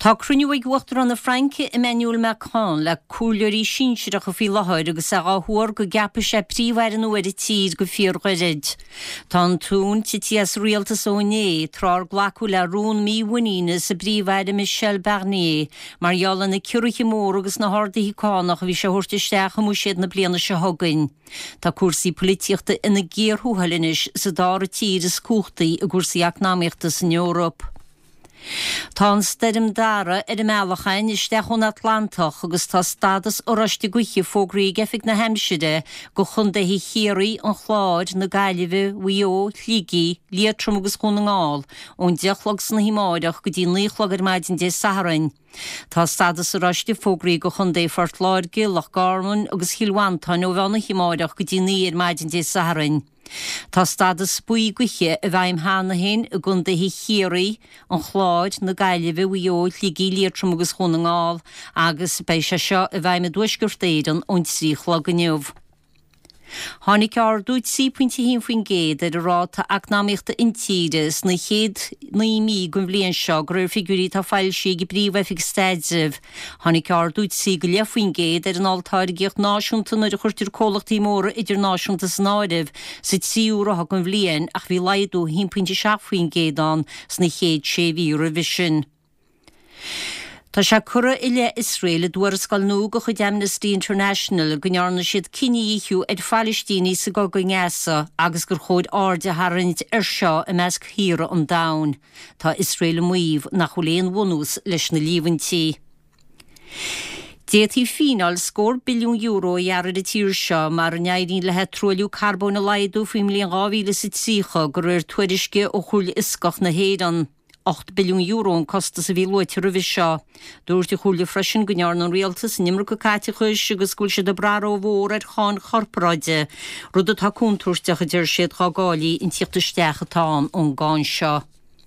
Tá cruniúig uachtar an na Franke Emmanuel Macron le cúlairí sinseach go fí láthir agus a gáthúir go gappa sé príomhhair an uair tíd go fíorgairid. Tá tún títías rialtas óné trár glacu le rún míhaíine sa príomhhair Michel Barnier, margheall na ciúriche mór agus na hádaí cánach a bhí sé thuirtaisteach mú siad na bliana se thugain. Tá cuasaí polítíochta ina géarthúthalinis sa dára tíd is cúchtaí a gúsaí eacnáíochtas in Eorop. Tá an steidim dara ar a mealachain isteach ón Atlantach agus tá stadas oriste gwiche fógraí gefig na Hampshire go chunda hí chéirí an chláid na gaiileh wio, llígi, liatrum agus chun an gáil ón deachlog san himáideach go dtí líchlog ar maidin de Saharain. Tá stadas oriste fógraí go chunda fortláir gilach garmun agus hilwantain ó bhena himáideach go dtí ní ar maidin de Saharain. Tá stadas buí gwiche a bhaim hána hen a gunda hí chéirí an chláid na gaiileh wio, llígi, liatrum agus chun an gáil agus bei se seo a bhaim a dúisgurtéidan ón tríchlog a neamh. Tháinig ardúid 6.1 faoin géad ar a ráta eacnáíochta intíides na chéad 9,000 go bblion seo gur figurí tá fáilsí go bríomhheifig staidzimh. Tháinig ardúid 6 go leith faoin géad ar an altáirgeocht náisiúnta na chuirtir cólachtaí móra idir náisiúnta snáideh sa 3 euro go bblion ach bhí laidú 1.7 faoin géadán sna chéad 6 Eurovision. Tá se cura ile Israel a dúar scal nó go chud Amnesty International gnearna siad cinnííú ag Fallistíní sa go ngéasa agus gur chóid áde harint ar seo a measc híra an dain. Tá Israel muomh nach choléon bhunús leis na líomhaintí. Détí fínal scór billiún euro iarad a tír seo mar an éirín le het troliú carbón a laidú faoin mblion 2003 gur tuairisce ó chuil iscach na héan. 8 billiún euro an costa sa bhí loite roimh seo. Dúirtí chuúla freisin go nearn an rialtas nimar go caite chuis agus gúil siad a braró mhór ar cháin chorparáide, rud atá cúntúirteach a dtíir siad chágálaí in tíochtasteach atá ón gáin seo.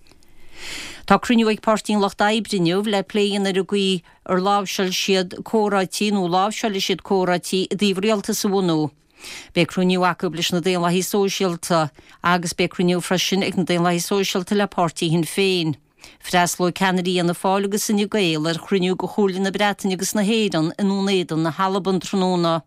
Tá cruniúigh pártín Locht Eibrinniuh le pléan ar a gcuí ar lábhseil siad córátí nó lábhseil siad córátí a dtíobh rialtas sa bhunú. Becrúniú acu leis na déanlaí sóisialta agus becrúniú freisin ag na déanlaí sóisialta le pártaí hin féin. Freasló Kennedy an na fálagus in Gael ar chruniú go chúlin na Bretain agus na héan in únéan na Halaban tróna.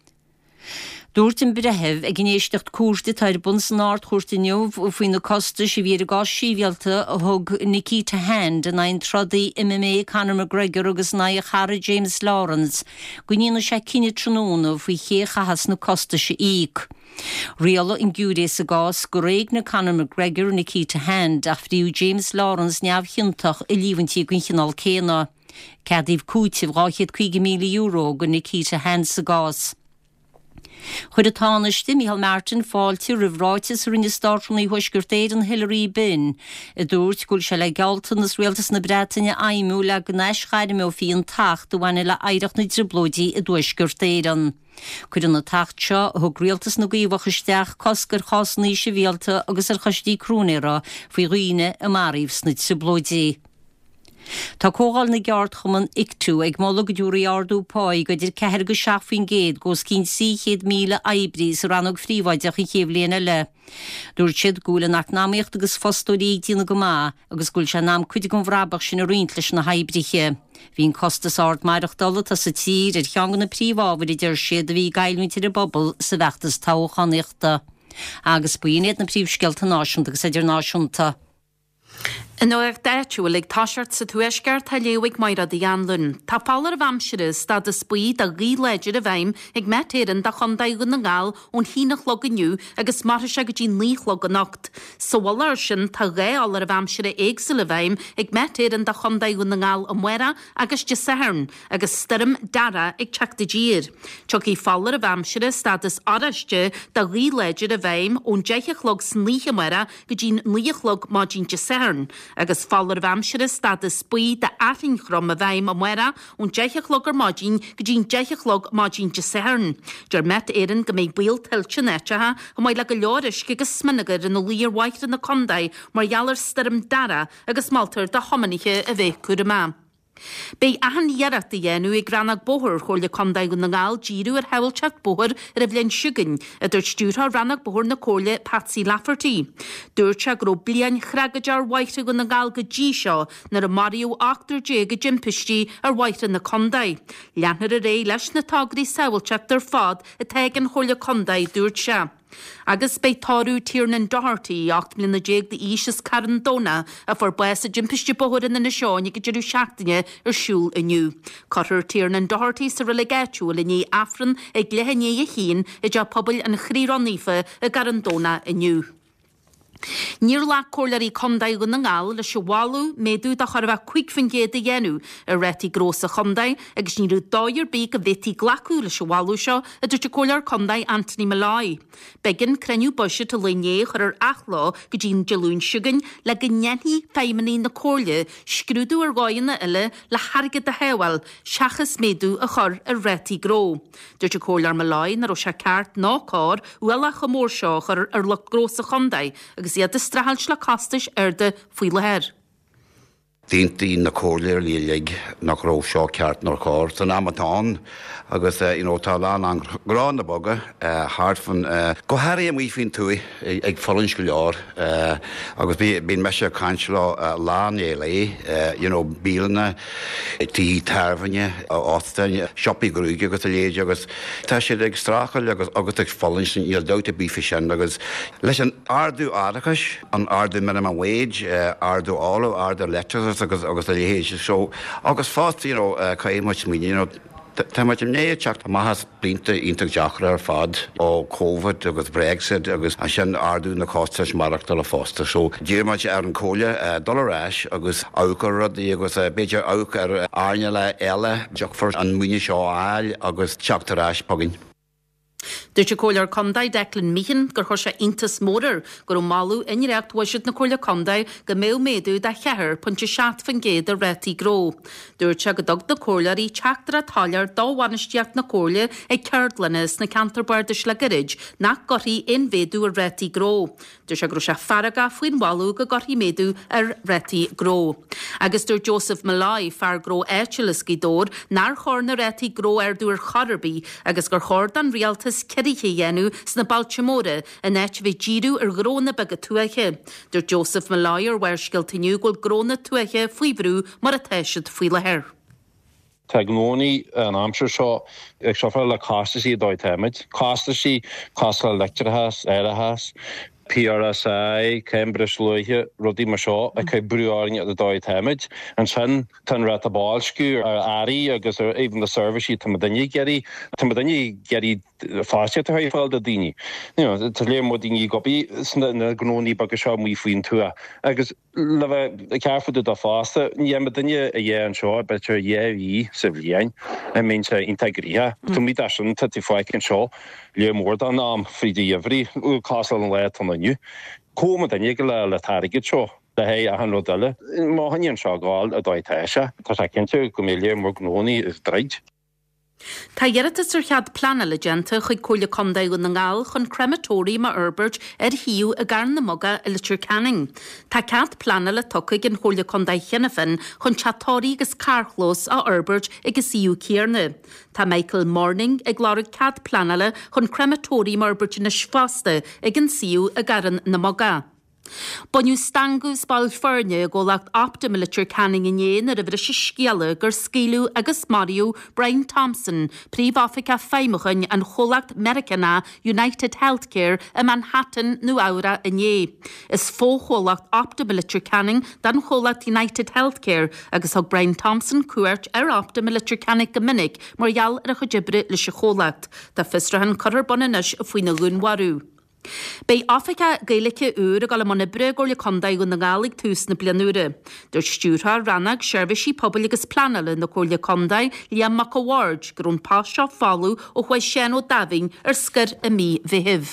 Dúirtin bretheh ag gnéistecht cuairde tairbun san áirt chuirtiniuh faoin na costa si bhíar gá síbhealta a thug Nikita Hand a nain trodaí MMA Conor McGregor agus na a chara James Lawrence gníana sé cinine tróna faoi chéchachas na costa si íc. Riala in gúréis a gás go réig na Conor McGregor Nikita Hand a fríú James Lawrence neamhchiúntaach i líomhaintí gon chinál céna. Cadíh cúitih 250 milliún euro go Nikita Hand sa gás. Chud a tánaiste Michael Martin fáilte rihráitis rinne startúnaí thuisgurtéad an Hillary bin. I dúirt gúil se le gealta nas rialtas na Breataine aimimú le go neischaide mé fion tacht do bhaine le éireach na driblóidí i dúisgurtéan. Cuid an na tacht seo thug rialtas na gaomhachisteach cosgur chásnaí se bhéalta agus ar chostíí crúnéra faoi roiine a maríomhs na driblóidí. Tá cógáil na geart chuman ictú ag mála go dúra ardú páig go idir 4 faoin géad gos 500,000 ebrís rannog fríomhaideach i chéimhléana le. Dúirt siad gúil an eacnáíocht agus fostóí dína go má agus gúil se nám chuide go bhrábach sin a roint leis na haibrithe. Bhín costas áard maireach dala tá sa tír ar cheangan na príomhábhar idir siad a bhí gailmíntir a bobbal sa bheachtas táchaníochta. Agus buoinéad na príomhscealta náisiúnta agus idir náisiúnta. In óag deirtúil ag táseart sa tuaisceart tá léigh maira í anlún. Tá fálar a bhamsire stad a spuí a rí leidir a bhaim ag metéan de chundaigh na gáil ón hínach loganiu agus mar se go dtí nílog an nocht. Sohir sin tá réálar a bhamsire éagsel a bhaim ag metéan de chundaigh na gáil an muire agus de saharn agus stum dara ag teachta dír. Tuach í fálar a bhamsire stad is áiste de rí leidir a bhaim ón deichelog sníe muire go dtí nílog má dín de saharn. Agus fálar a bhamsire stad is spuí de athingchrom a bhaim a muire ón deichelog ar mádín go dín deichelog má dín de saharn. Dur met éan go méid bíal tiltte nettethe go maiid le go leoris go sminnegar in na líor waithre na condaid mar jalar stum dara agus maltar de homaniche a bheith cuaramá. Bei ahan iarad i enw I granag bohor chwrlia condaig yn ngal girw ar hewl chat bohor ar y flen siugyn a dwyt stwrha ranag bohor na colia Patsy Lafferty. Dwyt siag ro blian chragajar waithig yn ngal gygisio na'r Mario actor jeg y jimpisti ar waith yn y condaig. Lianhar y rei leis na tagri sewl chat dyr ffad y teg yn chwrlia condaig dwyt siag. Agus bei torú Tiernan Doherty 8 mlynna jeg de Ishas Carandona a for bwys a jimpisti bohor yn y Sean I gydyrw siactine siúl iniu. Corr Tiernan Doherty sa relegatúil inni afran ag lehenni I hyn I ja pobl yn chríronnífa a Carandona iniu. Níor lá cólarí condaig yn ngal le siwalw medw da chorfa cwig fan géad a yenw a reti gros a chondaig agus níru doir big a veti glacw le siwalw sio a dwt y cólar condaig Anthony Malai. Begin creniu bwysio to leiniech ar achlo gydyn jalún siugyn le gynyenhi feimini na cólia sgrwdw ar goian na ille le hargad a hewal siachas medw a chor a reti gro. Dwt y cólar Malai na rosha cart na cor welach a mór sio ar le gros a chondaig agus iad y strahal sla costis de fwyl her. Díntaí na cóirléir lílig nach ró seo ceart nar cóir san amatán agus tá lán an grán na boga hart fan go hairí am fin tú ag folann go leor agus bín me se cansla lán éla bíalna tí tarfanne ástaine siopí grúige agus a léide agus tá sé ag stráchail agus ag folann sin iad dauta bí fi sin agus leis an ardú ardachas an ardú minimum wage ardú ála ardú letters agus a léhéis so agus fast caim much mí Tá muid néad teach maithas blianta ionach deachra ar fad ó COVID agus Brexit agus a sin ardú na costais marachtal a fásta. So díirmaid ar an cóla dollaráis agus ácarad agus beidir ák ar airne le eile deachfar an muine seo áil agus teachtaráis pagin. Dwt y cólar condaig Declan Meehan gur chor se intas mór gur o malw inreacht waisiad na cólar condaig go mew medw da cheher pwntio siat fan géad a reti gro. Dwt se godog na cólar I teachtar a talar dáhanisteach na cóla ag ceardlanas na Canterbury le gyrig nach gorri in vedw a reti gro. Dwt se gro se faraga fwyn walw go gorri medw ar reti gro. Agus dwr Joseph Malai far gro echilis gydor nar chor na reti gro dwr chorby agus gur chord an realtas Ceriche yenw sna Baltimore yn vi girw ar grona bag a tuache. Dwr Joseph Malai ar werskil tiniw gwil grona tuache fwybrw mar a teisiad fwyla her. Tagnoni an amsir seo ag sofra le costasí dói temid. Costasí costal lecturehas, erahas, PRSI, Cambridge Luige, Ruddy Mashaw, a cael brewing at the dói temid. And sin tan rat a balsku ar ari agus even the service sheet tamadani geri fáiste a haifáil a dini. Tá léir mod dini gobi na gnóní bag seo mí faoin tua. Agus le bheith cearfudú a fásta, ní danne a dhé an seo betir dhé sa bhliain a mén se integrithe. Tá mí sin tá fáic an seo léir mór an am frídi dhéhrí ú cásal an leit an aniu. Cóma danne go le tarigid seo. Da hei a han rodile. Má haníon seo gáil a dói teise. Tá sé cinnte go mé léir mór gnóní is dreid. Tá dheartas ar chead plana le genta chuig cóla condaig yn ngal chun crematóri ma Herbert hiú a garn na moga i litir canning. Tá cead plana le tocaig yn chóla condaig chenefin chun chatóri gus carchlós a Herbert agus hiú ciarne. Tá Michael Morning ag glórig cead plana le chun crematóri ma Herbert na sfasta ag an siú a garn na moga. Boniu stangus bal fyrne go lagt optimilitir canning in yen ar a bit sciala gur scilu agus Mario Brian Thompson, Príomh Africa feimachan an cholagt Americana United Healthcare in Manhattan nu aura in ye. Is fó cholagt optimilitir canning dan cholagt United Healthcare agus hog Brian Thompson cuairt ar optimilitir canning gominnig marall ar a chujibre le se cholagt. Tá fistrahan curr bonanis a fuina lúnwarú. Bei Africa gaelice ur a galamona bregor le condaig yn ngalig tús na blianúre. Dwr stúrha ranag servisi pobl agus planala na cóla condaig Liam McAward grún pasio falw o chwai sian o daving ar sgyr y mi fihyf.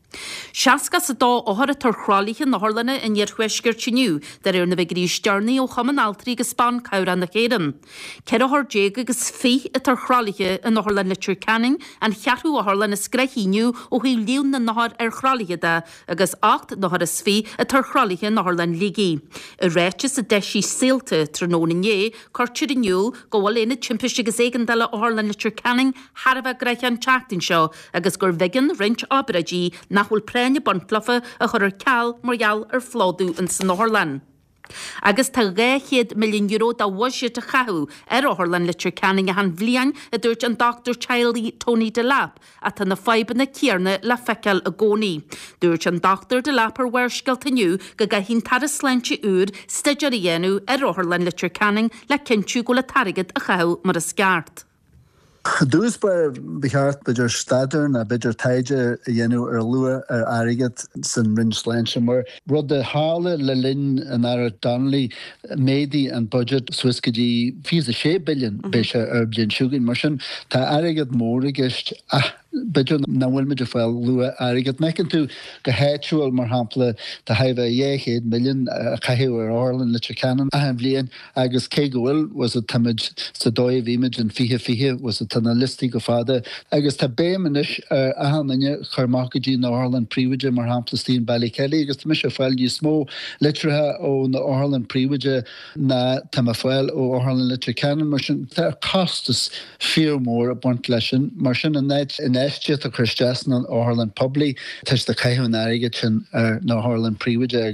Seasca sa dá óthar a tarchrálaithe na Harlanna in dhearchuisgur tiniu, dar na bheith stearnaí ó chaman altarí go Spán cabhra na chéan. Ceir a thorjéig agus fí a tarchrálaithe in na Harlan Literature Canning an chearú a Harlan na screithíniu ó hí líon na nahar chrálaithe da, agus 8 nahar is fí a tarchrálaithe na Harlan Ligi. A réitis a deisí sílte tróna né, cortir iniu go bhfuil éna timpeiste agus éigandala ó Harlan Literature Canning Harbh greith an teachtain seo, agus gur bhegan rint ábradí nachhfuil préine bontlafa a chur ceall margheall flódú in san Harlan. Agus tá €200 million dá bhaise a chathú Harlan Literature Canning a han bhliain a dúirt an Dr. Chiley Tony de Lapp a tá na feibanna céarna le feiceal a gcónaí. Dúirt an Dr. de Lapp ar bhuirscailt aniu go gaithín tar a sleinse úr staidir a dhéanú Harlan Literature Canning le cinú go le tarigad a chathú mar a sceart. Dús bar bihart beidir stadar na beidir taide a dhéanú lua airigad san rin sláinte mar rud de hála le linn an ara Donnelly médi an budget suiscadí $6 billion béise blian siúgin mar sin tá airigad mór agist beidir na bhfuil meidir fáil lua airigad mecin tú go héitúil mar hampla tá haibh €100 million a chaithú ar Harlan Literature Canning a han bblian agus cé go bhfuil was a tamid sa dóibh image an fihe was a tanna listí go fada agus tá bémanis a hanine chuirmachadí na Harlan príomhaide mar hampla Stephen Ballykelly agus tá mis a fáil ní smó litrathe ó na Harlan príomhaide na tá fáil ó Harlan Literature Canning mar sin tá costas fearmór a buint leisin mar sin an net in eiste a chusteas na Harlan Publi teis de caiithún airigid sin na Harlan príomhaide.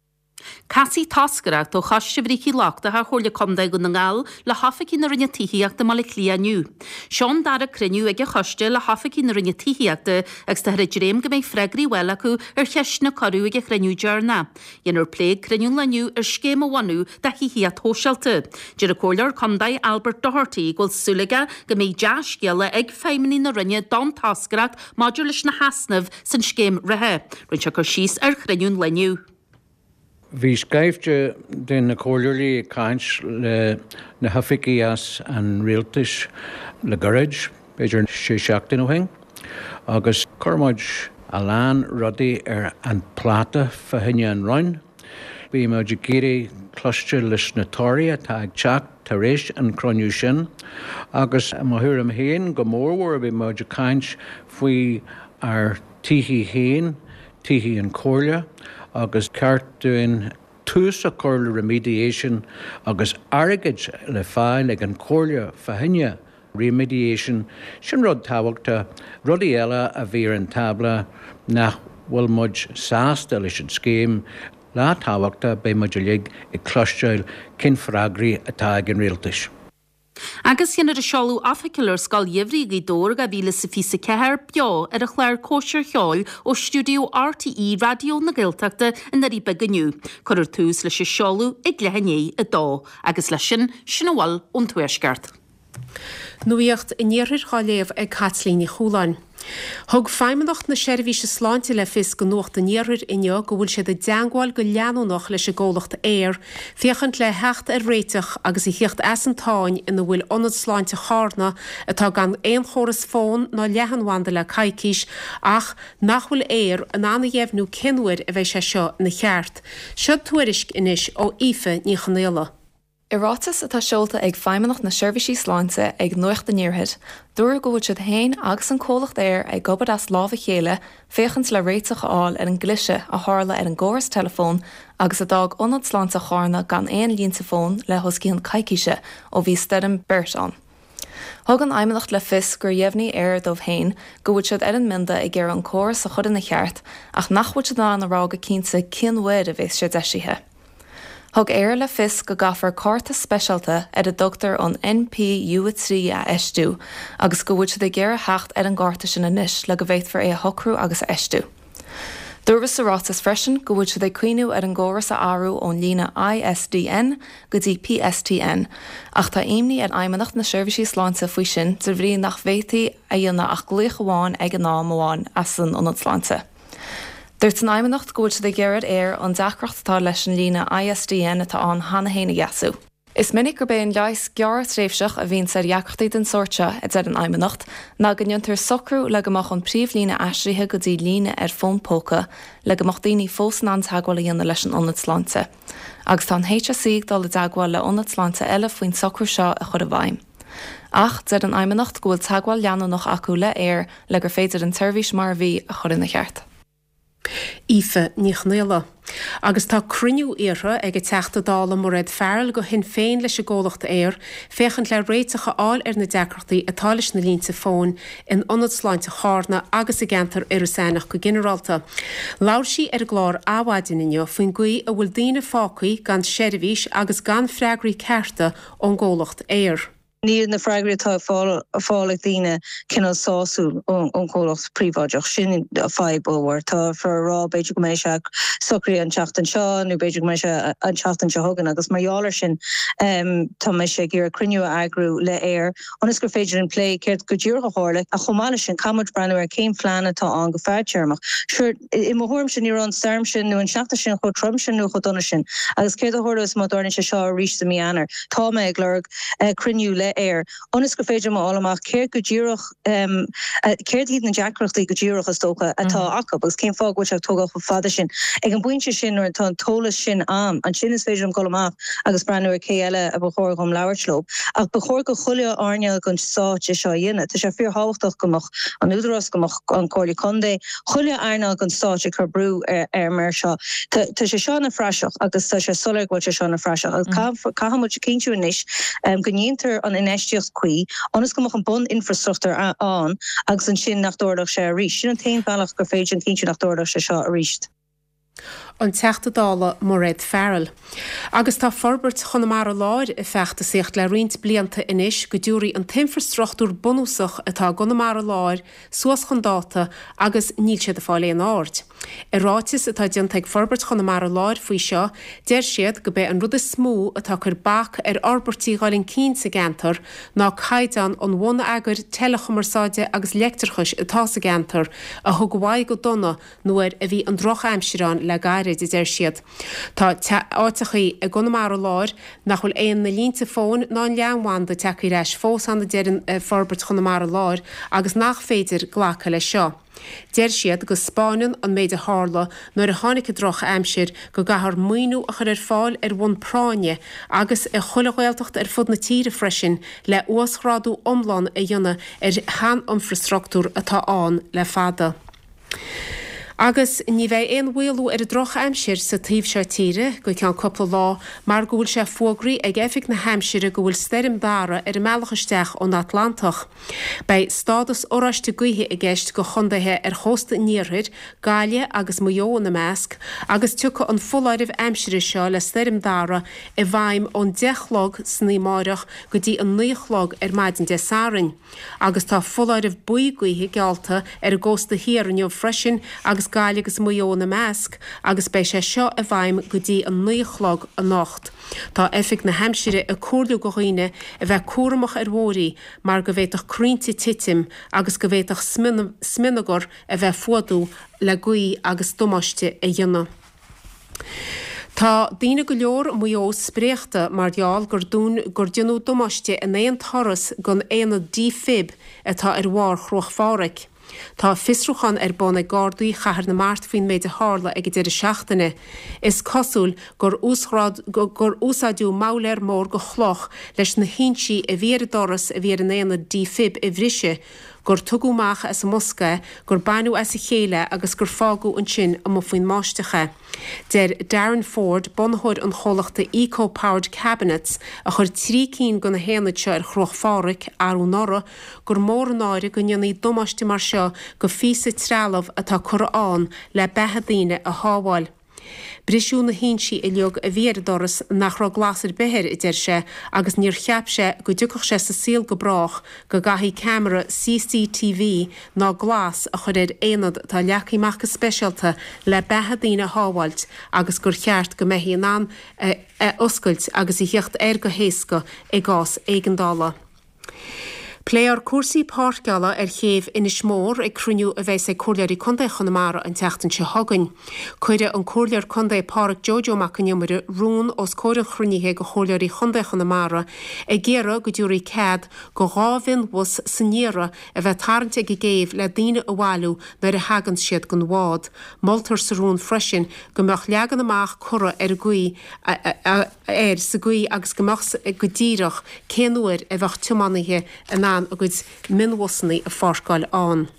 Casí tascarach ó chaiste bríí láachta a chola comda go na ngáil le hafaí na rinne tííachta má le clíaniu. Seán dar a criniu ag a chaiste le hafaí na rinne tííachta agus tá réim go méid freigraí bhile acu ar cheisna choú ag a criniu dearna. Dhéanaar pléig criniú leniu ar scéim bhhaú de híhí tóseilta. Dear a cólar comdaid Albert Doherty ghfuil súlaige go méid deascéala ag féiminí na rinne don tascarach maidir leis na hasnamh san scéim rathe. Rinse chu síos ar criniún leniu. Bhí scaifte den na cóirlaí caint le na hafici as an rialtas le garaid, beidir sé seachtain ó hain, agus cormaid a lán rudaí ar an pláta fahinne an roinn. Bhí muid géirí cloiste leis na tóirí tá ag teach tar éis an croniú sin, agus maithúir am héin go mórhór bhí muid caint faoi ar tithí héin, tithí an cóirla, agus ceartúin tús a cóirla remediation agus airgid le fáil ag an cóirla fahinne remediation sin rud tábhachta rudaí eile a bhí an tabla nach bhfuil muid sásta leis an scéim lá tábhachta bé muidir lig i cloisteil cin freagraí atá ag an rialtas. Agus dhéanaar a seáú afaiciúir scal dhéhrí í dóir a bhíle sa fí sa ceir beo ar a chléir cóisiir cheáil ó stúdio RTE radio na Gaeltachta in na ríbe gniu, chuir túús leis seáú ag lehanné a dó, agus lei sin bhil ón tuaisceart. Nuíocht in níorir cháléomh ag Catlíní Chúláin. Thug feimimecht na seirbhíse sláinte le fis go nuachta níorir inne go bhfuil siad a deangáil go leanúnach leis a ggólacht éir, fiachant le hecht ar réiteach agus i hiocht as an táin ina bhfuil onad sláinte chána atá gan éon choras fón ná lehanhhaanda le caiiciis ach nachhfuil éir an anna dhéhnú cinhuir a bheith sé seo na cheart. Seo tuairisc inis ó ife ní chanéala. Irátas atá seolta ag feimimeach na seirbhísí sláinte ag nuachta níorthaid, dúir go bhfuil siad hain agus an cólacht éir ag gobad as lámha chéile féchant le réiteach áil ar an gluise a tharla ar an gcóras telefón agus a dag onad sláinte chána gan éon línta fón le hoscíon caiiciise ó bhí steadam beirt an. Thug an aimimeacht le fis gur dhéimhní air dómh hain go bhfuil siad ar an minda ag ggéar an córas a chud in na cheart ach nachhfuil siad ná na rága cínta cinhuid a bheith siad deisithe. Thug éir le fis go gafar cárta speisialta ar a dogtar an NP-U3 a eistú, agus go bhfuil siad ag ggéar a hecht ar an gáta sin inis le go bhhéitfar é a thocrú agus a eistú. Dúrbas sa rátas freisin go bhfuil siad ag cuinú ar an ggóras a áú ón lína ISDN go dtí PSTN, ach tá imní an aimimeacht na seirbhísí sláinte faoi sin tar bhrí nach bhétaí a dhéanana ach gluach amháin ag an ná amháin as san onad sláinte. Dúirt an aimimeacht go bhfuil siad ag ggéad air an deachreachtatá leis an lína ISDN atá an hana héna gasú. Is minic gur béon leis gear tréifseach a bhíon sa reachtaí den sorte a an aimimenacht, ná ganniontar socrú le goach an príomhlína eistrithe go dtí lína fón póca le goach daoine fósan an teagháil dhéanana leis an ionad agus tá HSC dá le dagháil le ionad eile faoin socrú seo a chur a bhaim. Ach an aimimenacht gohfuil teagháil leanú nach acu le le gur féidir an tuirvís mar bhí a chur ina cheart. Ife níchnéile. Agus tá cruniú éire ag teachta dála mar réad fearil go hin féin leis ggólacht féchan le réitecha áil na decrachtaí atális na línta fón in ionad chána agus a gentar sanach go generalta. Lair sí glár áhhaidin inniu faoin guí a bhfuil daoine fácaí gan seirbhís agus gan freigraí cearta ón ggólacht Níl na freigrítá fálaigh daoine cinál sáú ón cholacht príomháideach sin a fáibbóhar tá for rá beidir go mééis seach socraí an teachtain seo nó beidir go mééis an teachtain se thugan agus marheálar sin tá mé sé gur cruniú agrú le onas gur féidir an lé céirt go dúr go hála a chomáile sin camid brenn ar céim fleanna tá an go feartearmach. Sure I mthúm sin ar an starm sin nó an seachta sin chu trom sin nó chu donna sin agus céir a thulas má dáirn se seo rí sa míanaar tá mé ag lerg cruniú le onas go féidir má álamach céir go dúrach céir iad na deacrachtaí go dúrach is tócha atá acu agus céim fág bhil seach tógach go fada sin ag an buinte sin ar tá tólas sin an sin is féidir an golamach agus brenn ar cé eile a bchóir gom leabhartlób ach bchóir go chuile airneal gon sáte seo dhéine tá sé fíor háhachtach gomach an údarras gomach an cóirlaí condé chuile airneal gon sáte chu brú ar mar seo tá sé seo na freiseach agus tá sé solar bhil sé seo na freiseach agus cahamid cinú inis go níontar an inéisteocht cuí onas gomach an bun infrastructúr an agus an sin nach dúirdach sé a ríist. Sin an taon bailach gur féidir an cinú nach dúirdach sé seo a ríist. An teachta dála mar réad fearil. Agus tá forbert chunamara láir I feachta sécht le riint blianta inis go dúirí an tinfrastruchtúr bonúsach atá gonamara láir, suas chun dáta agus níl siad a fáil éon áirt. I ráitis atá dianta ag forbert chunamara láir faoi seo, déir siad go bé an rud is smó atá chur bach ar orbertí gáilinn cín sa gentar ná caidan an bhna agur telechomarsáide agus leictarchas atá sa gentar a thug bhaid go donna nuair a bhí an droch aimsirán le gaiire déir siad. Tá áitachaí a gonamara láir nach bhfuil éon na línta fón ná leanháin de teí leis fós an déireann forbert chunamara láir agus nach féidir ghlacha le seo. Déir siad go Spáineann an méid a hála nuair a tháinig droch aimsir go gahar muoinú a chur ar fáil ar bhain práine agus a chulahhailteacht ar fud na tíre freisin le uasrádú omláin a dhéanana ar chean infrastruchtúr atá an le fada. Agus ní bheith éon bhfuilú ar a droch aimsir sa taobh seo tíre go ceann coppla lá mar go bhfuil sé fógraí ag éifig na haimsire go bhfuil steirm dára ar meallachaisteach ón Atlantach. Bei stádas óráiste gaotha I gceist go chundathe ar chósta níorthir, gáile agus muo na measc, agus tucha an fullairmh aimsire seo le steirm dára I bhaim ón 10 log sní máireach go dtí an 9 log ar maidin de sárainn. Agus tá fullairmh buí gaotha gealta ar a ggósta hir an freisin agus gáile agus muo na measc agus bei sé seo a bhaim go dtí an 9 log a nacht. Tá éifig na haimsire a cuairliú go dhaoine a bheith cuaramach ar mhórí mar go bhhéadach crínta titim agus go bhhéadach sminagar a bheith fuadú le gaí agus domáiste a dhéanana. Tá daoine go leor muo spréachta mar deall gur dionú domáiste in éon thoras gon éana dífib atá ar bhár chruachmharaigh. Tá fisrúchan ar bonna gádaí chahar na mát faoin méid a hála ag deidir seachtaine. Is cosúil gur úsáidú máléir mór go chloch leis na hínsí a bhéar doras a bhéar an éana dífib I bhrise, gur tugúach as a Mosca, gur banú as a chéile agus gur fágú an sin a mo faoin máistecha. Deir Darren Ford bonthóir an cholachta Eco-Powered Cabinets a chur trícín go na héanaid seo ar chruachmharaigh arú nora gur mór an áire go nionnaí domáiste mar seo go físa trealamh atá curán le bethe daoine a hábháil. Brisú na hínsí I leog a bhéar doras nach rá glasir behéir I dtéir sé agus níor cheap sé go dúcach sé sa síl go brach go gaithí camera CCTV ná glas a chur éad éanad tá leachaíach go speisialta le bethe daoine hábhailt agus gur cheart go méhíon an oscailt agus I heocht go héasca I gás éigeandála. Pléar cuasaí páirceala chéamh ina smór ag cruniú a bheith sé cóirlearí condaí chunamara an teachtain se hagann. Cuide an cóirlear condaí páric Jojo Macaniumere rún os cóir an chrunithe go chóirlearí condaí chunamara ag géara go dúirí cad go gábhinn was saníra a bheith tarnta go géibh le daine a bháilú nar a hagan siad gon bhád. Moltar sa rún freisin gomach leagan amach cura guí sa guí agus gomach go díirech céanúir a bheith tumanithe an a good minwasannaí a fárscail an.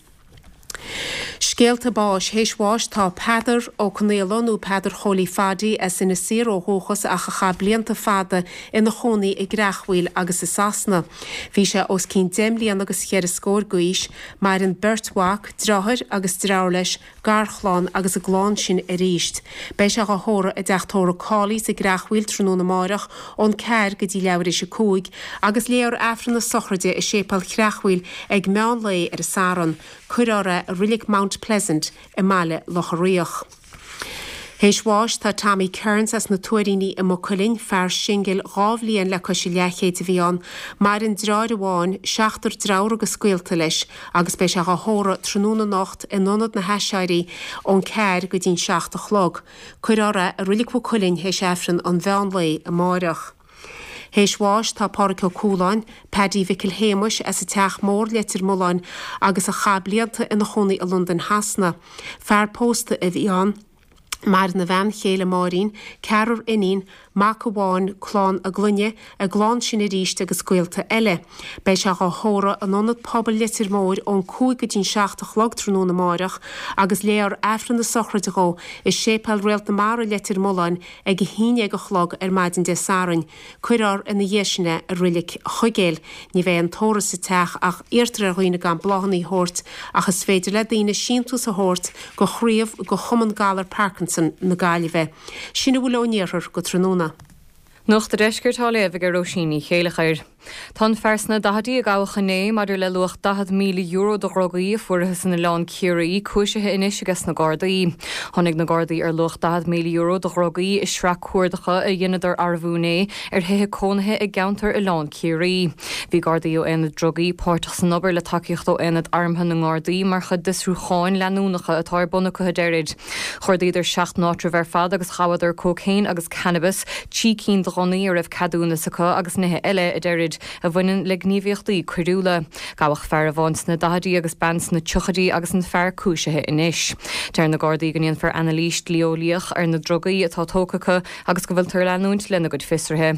Scéalta báis héisháis tá Peadar ó Cnéalonú Peadar Cholí Fadi as ina sir ó hóchas a cha blianta fada ina chonaí i grachhfuil agus is sasna. Bhí sé os cín déimlíon agus chéar a scór guis, mar an Bertwach, Drahar agus Drauleis, Garchláán agus a glán sin a ríist. Bei se go hóra a deachtóra cálí sa grachhfuil trúna máireach ón ceir go dtí leabhar is a cúig, agus léar afran na sochraide i sépal grachhfuil ag meán lei ar a saran, churára a rilik Mount Pleasant i Male Locharíoch. Héisháis tá Tommy Kearns as na tuairíní i Moculin fear singil rábhlíon le cosisi lechéid a bhíán, mar in dráid amháin 16 drár agus scuilta leis agus bei se go hóra tróna nacht in nonad na heiseirí ón ceir go dtín 16 chlog. Cuirára a rilik Moculin héis efran an bhean lei a máireach. Héisháis tá páracha cúláin, Paddy Vickil Héimus as a teach mór letir móláin agus a chablianta ina chonaí a London hasna. Fear pósta a bhíán, mar na bhean chéile máirín, cearar inín, mac amháin chlán a glunne a glán sin a ríiste agus scuilta eile. Bei se go hóra an nonad pobl letir mór ón 16 chlog tróna máireach agus léar efran na sochraide go is sépal réalta mara letir móláin ag go híine go chlog ar maidin de saran. Cuirar ina dhéisina a rilik chugéil, ní bheith an tóra sa teach ach irtar a roiine gan blahannaí hort agus féidir le daine síntú sa hort go chríomh go chuman galar Parkinson na gáilibhe. Sinna bhfuil óníarthar go tróna. Nuach de reisgurtá léh gur Róisíní chéalachair. Tá fersna dathí a gáchané mar le luach 10 míle euro do rogaí fuairthe san na lán ciúraí cúisithe inis agus na Gardaí. Honnig na Gardaí ar luach 10 míle euro do rogaí is sra cuairdacha a dhéanadar arbhúné ar hithe cónathe i gceantar i lán ciúraí. Bhí Gardaí ó enad drogaí páirteach san obair le takeíocht ó enad armtha na Gardaí mar chud disrúcháin leanúnacha atá buna chu deirid. Chordaíidir 6 nátra bhar fad agus chawadar cócéin agus cannabis, tí cín do ronaí ar bh cadúna sacha agus nithe eile i deirid a bhainean le gníomhíochtaí cuiúla. Gabhach fear a bhaint na dahadaí agus bans na tuchadaí agus an fear cúisithe inis. Deir na Gardaí go níon fear analíst leolíoch ar na drogaí atá tócacha agus go bhfuil tar leanúint lena go fisrithe.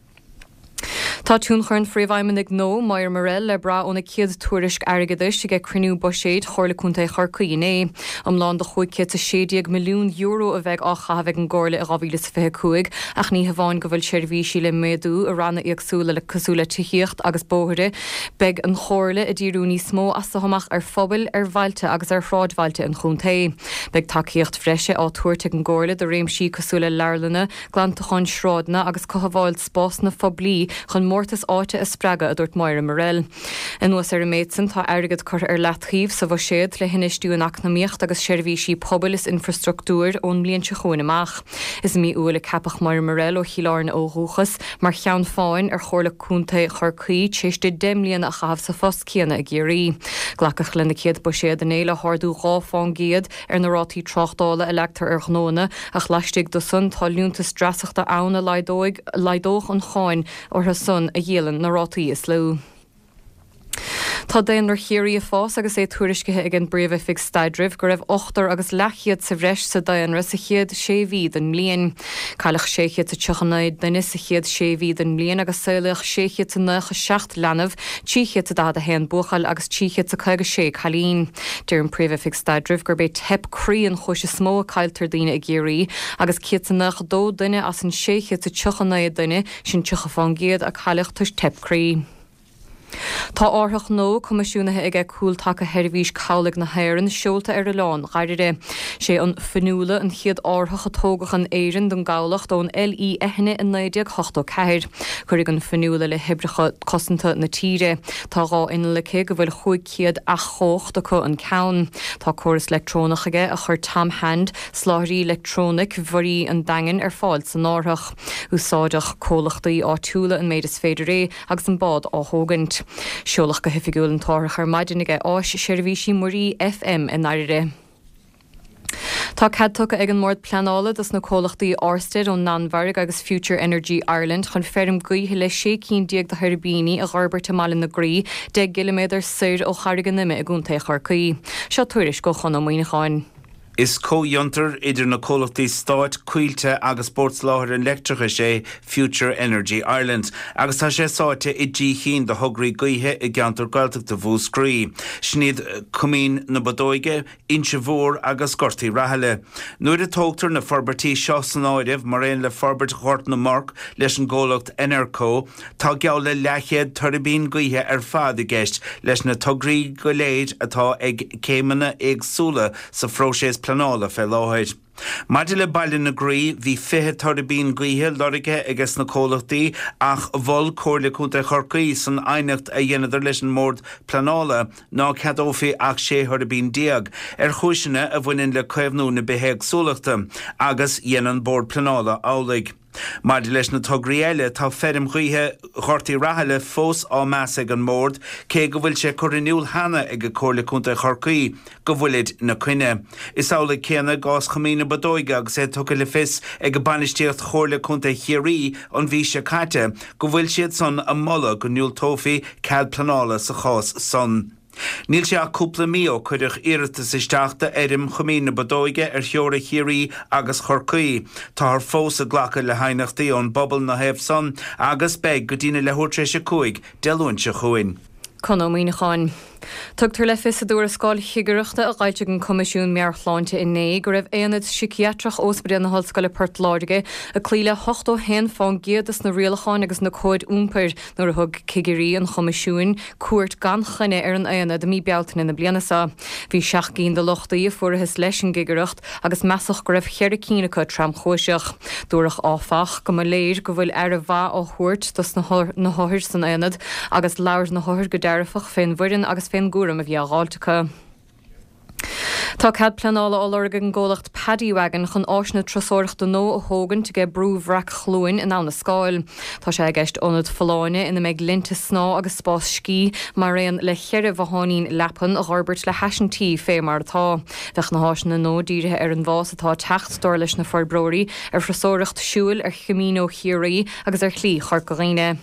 Tá tún chun fríomhhaimimenig nó Maiir Morel le bra óna ciad tuairisc airgeadis ag crinú boséid chorlaúnta charcaíné. Lán do chuig a 60 milliún euro a bheith á chahabh an gála a 2025 ach ní hamháin go bhfuil seirbhísí le méadú a ranna agsúla le cosúla tííocht agus bóthire beag an chóirla a ddíúní smó as amach ar phobail ar bhailte agus ar frádhailte an chúntaí. Beag takeíocht freise á tuairte an gála do réimsí cosúla leirlanna, glantaáin sráidna agus cohabháil spás na phoblí chun mórtas áite a sppraga a dúirt Maiir Morel. In nuas ar a méidsan tá airgad chur ar leatchaíomh sa bh séad le hinistúin acnamíocht agus seirbhísí pobalis infrastruktúr ón blion se chuin amach. Is mí uair le capach Maiir Morel ó chiileáin ó Rúchas mar cheann fáin ar chorla cúnta chorcaí téiste 10 milliún a chahabh sa fos cíanna a géirí. Glacach lena ciad boséad an éile hardú gáfáin géad ar na rátí trochtála a leachtar ar gnóna ach leistigh do sun tá lúnta strasachta anna leidóch an cháin or her son a dhéalann na rátaí is lú. Tá déanaar chéirí a fás agus é tuairiscithe ag an bréomh fig staidrimh go raibh 8 agus lechiad sa bhreis sa daanra sa chéad 6 an mblion. Cailach 6 sa tuchanáid daine sa chéad 6 an mblion agus saoilech 6 sa 9 leanamh, 10 sa dada hen buchail agus 10 sa 56 chalín. Deir an bréomh fig staidrimh gur bé tep crían chuis smó cailtar daine a géirí agus 1 sa 9 daine as an 6 sa tuchanáid daine sin tuchafán géad a cailach tuis tep crí. Tá áthach nó comisiúnathe ag cúiltacha heirbhís cálaigh na hairann seolta ar a lán gaiire sé an fanúla an chiad áthacha tógach an éireann don gálacht ón LI ehne in 984. Chuirigh an fanúla le hebrecha cosanta na tíre. Tá gá inalacha go bhfuil chuig ciad a chócht a chu an ceann. Tá choras electrónachaige a chur tamhand sláirí electrónic bharí an dagan ar fáil san áthach. Úsáideach cólachtaí á túla an méid is féidir ré agus an bád á thógant. Seolach go hifigiúil an táirich ar maidin ige áis seirbhísí Morí FM in Áire. Tá cadtucha ag an mórd pleanála dus na cólachtaí Orsted ó Nanvarg agus Future Energy Ireland chun ferm gaotha le 6 diag de Harbíní a Garbert Malin na Grí 10 km suir ó Chargan nime a gúnta Charcaí. Seo tuairis go chun amíoineáin. Is co-junter idir na cólachtaí Stáit Cuilte agus sportsláthar electricha sé Future Energy Ireland agus tá sé sáte I dtí chin de thugraí gaotha I gceantar gailteachta bhús scrí. Sníad cumín na badóige, inse mhór agus gortaí rathile. Nuair a tógtar na forbartí seo san áireamh mar réon le forbart chórt na Mark leis an ggólacht NRK, tá geall le leichéad turbín gaotha ar fad I gceist leis na tugraí go léid atá ag céimeanna agsúla sa phróiseas planála fe láthid. Maidir le bailin na Grí hí 20 turbín gaotha lorige agus na cólachtaí ach bhol cóirla cúnta Chorcaí san ainacht a dhéanaidir leis an mórd planála ná cadófaí ach 6 turbín diag ar chúiseanna a bhaineann le cuimhnú na bithe agsúlachta agus dhéanann bord planála álaigh. Maidir leis na tugraí eile tá ferm chuithe chortaí rathile fós á meas ag an mórd cé go bhfuil sé corriniúil hana ag go cóirla cúnta Chorcaí go bhfuilid na cuine. Is ála céanna gás chomína badóige agus é tucha le fis ag go banistíocht chóirla cúnta Chiarí an bhí se caite go bhfuil siad son a molla go niúil tófaí cad planála sa chás son. Níl sé a cúpla mío chuideach iiritas isteachta éirim chomína badóige ar theora Chiarí agus Chorcaí. Tá ar fós a ghlacha le hainachtaí ón bobbal na hebh son agus beg go dtíine le thuirtréise cuaig dealúinte chuin. Conóíáin. Tugtar le fis a dúair scáil hiigeachta a gaiite an comisiún mearchláinte inné go raibh éanad psichiatrach osbrean na hallscoile Port Láirge a clíle 8 hen fáin géadas na rialacháin agus na cóid úmpair nuair a thug cigirí an comisiún cuairt gan chuine ar an éanad a mí bealtain na blianasa. Bhí 16 de lochtaí fuarthas leis an gigeacht agus measach go raibh cheir cínacha tram chóiseach. Dúireach áfach go mar léir go bhfuil ar a bha ó thuirt dus na háthir san éanad agus leabhar na háthir go dearfach féin bhuirin agus féin gúram a bhí ágáiltecha. Tá cad planála á Lorga an ggólacht Paddy Wagon chun áisna trasóireachta nó a thógan te go brúhreac chlúin in anna scáil. Tá sé gceist ónad Foláine ina méid linta sná agus spás scí mar réon le cheireh bháín lepan a Garbert le heisintí fé mar atá. Bheith na háisna nó díirithe ar an bhás atá techttóir leis na forbróirí ar frasóireacht siúil ar chimínó Chiarí agus ar chlí Charcaíine.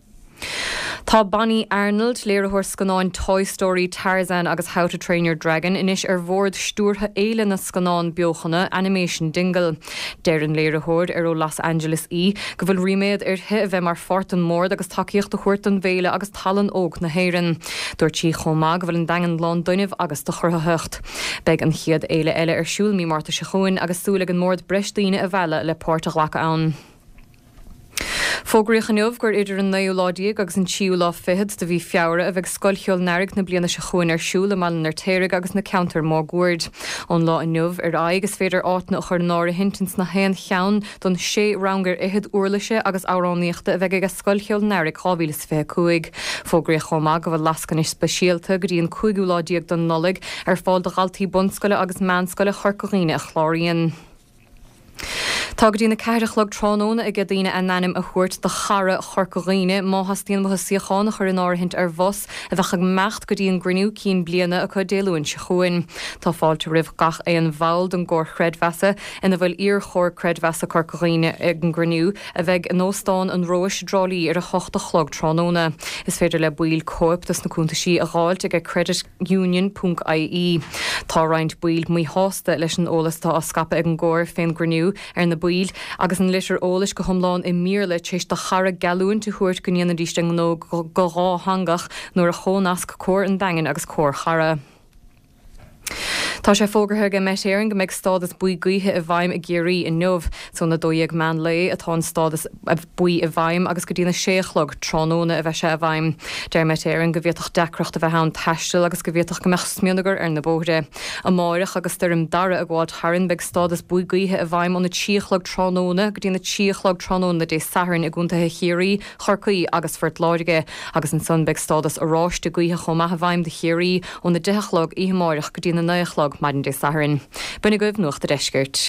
Tá Bonnie Arnold léirithir scanáin Toy Story, Tarzan agus How to Train Your Dragon inis ar bhórd stúrtha éile na scanáin beochanna Animation Dingle. Déireann léirithir ar ó Los Angeles go bhfuil riméad ar the a bheith mar fort an mórd agus takeíocht a chuirt an bhéile agus talan óg na héireann. Dúirt tí chomá go bhfuil an dagan lán duineh agus do churtha thucht. Beidh an chiad éile eile ar siúil mí Marta se chuin agus súla an mórd breistíine a bheile le Pórta Ghlacha ann. Fógraíoch an neomh gur idir an 9 ládiaig agus an tíú lá fihid de bhí feabhra a bheith scoilcheol neirg na bliana se chuin ar siúla malin ar téireg agus na counter má gúird. An lá an neomh ar agus féidir áitna a chur náir hintins na haon cheann don 6 rangar ihid uirlaise agus áráníochta a bheith ag scoilcheol neirg 2025. Fógraíoch chomá go bhfuil lascan is speisialta go dtíon 5 ládiaig don nolig ar fáil de galtaí bunscoile agus meanscoile Charcaíine a chláiríonn. Tá go dtína ceirichlog trónóna ag dtíine a nanim a chuirt de chara Charcaíine má hastíon bh siochána chur an áirthint ar bhos a bheitcha mecht go dtíon grinú cín bliana a chu déalúin se chuin. Tá fáilte rih gach é an bháil don gcóir chreidmheasa ina bhfuil ar chóir creidmheasa Charcaíine ag an grinú a bheith an nóstáin an rois drálíí ar a chochta chlog trónóna. Is féidir le buil cóip dus na cúntaisí a gáilt ag creditunion.ie. Tá roiint buil mí hásta leis an ólastá a scape ag an gcóir féin grinú ar na buil agus an litir ólais go thomláin i míle tééis de chara galún tú thuirt go níana díiste nó go rá hangach nuair a chónasc cóir an dagan agus cóir chara. Tá sé fógarthe go metéing go meid stádas buí gaotha a bhaim a géirí in nuamh son na dóíag man le atá stádas a buí a bhaim agus go dtína séchlog trónóna a bheith sé a bhaim. Deir metéing go bhíoach decrocht a bheith an teistil agus go bhíoach go meach smiúnagar ar na bóide. A máireach agus tuirm dara a gháil tharann beag stádas buí gaotha a bhaim an na tíochlog trónóna go dtína tíochlog trónóna dé saharann i gúntathe Chiarí, Charcaí agus Port Láirge agus an son beag stádas aráiste gaotha chomá a bhaim de Chiarí ón na dechlog í máireach go dtína 9chlog maidin dé saharann. Buna goibh nuachta deisgirt.